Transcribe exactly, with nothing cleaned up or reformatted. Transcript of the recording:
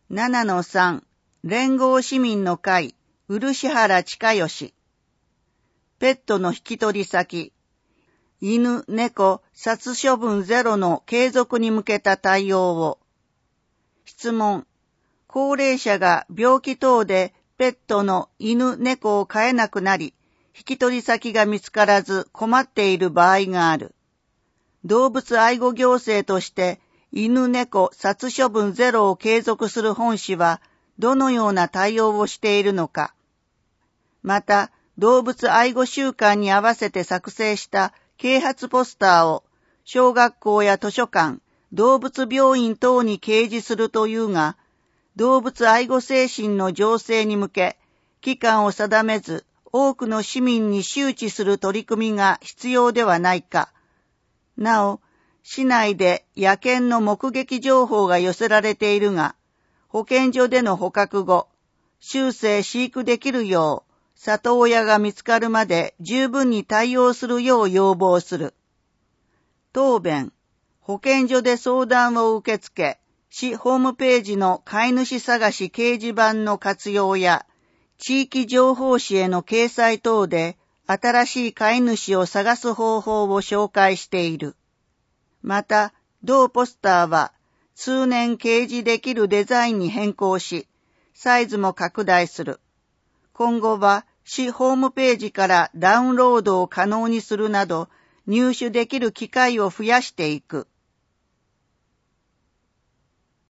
ななのさん 連合市民の会漆原親義。ペットの引き取り先、犬、猫、殺処分ゼロの継続に向けた対応を。質問、高齢者が病気等でペットの犬、猫を飼えなくなり、引き取り先が見つからず困っている場合がある。動物愛護行政として犬、猫、殺処分ゼロを継続する本市はどのような対応をしているのか。また、動物愛護週間に合わせて作成した啓発ポスターを小学校や図書館、動物病院等に掲示するというが、動物愛護精神の醸成に向け、期間を定めず多くの市民に周知する取り組みが必要ではないか。なお、市内で野犬の目撃情報が寄せられているが、保健所での捕獲後、終生飼育できるよう、里親が見つかるまで十分に対応するよう要望する。答弁、保健所で相談を受け付け、市ホームページの飼い主探し掲示板の活用や、地域情報誌への掲載等で、新しい飼い主を探す方法を紹介している。また、同ポスターは、通年掲示できるデザインに変更し、サイズも拡大する。今後は、市ホームページからダウンロードを可能にするなど、入手できる機会を増やしていく。